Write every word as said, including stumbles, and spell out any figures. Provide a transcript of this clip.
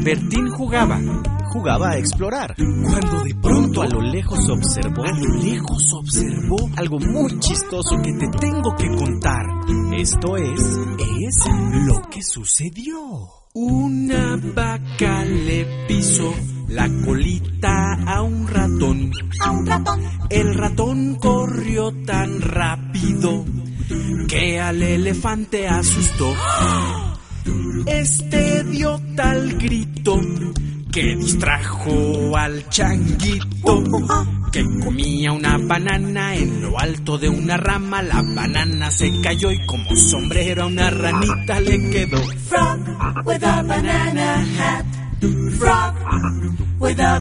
Bertín jugaba, jugaba a explorar, cuando de pronto a lo lejos observó, a lo lejos observó algo muy chistoso que te tengo que contar. Esto es, es lo que sucedió. Una vaca le pisó la colita a un ratón. A un ratón. El ratón corrió tan rápido que al elefante asustó. Este dio tal grito que distrajo al changuito, que comía una banana en lo alto de una rama. La banana se cayó y como sombrero a una ranita le quedó. Frog with a banana hat. Frog with a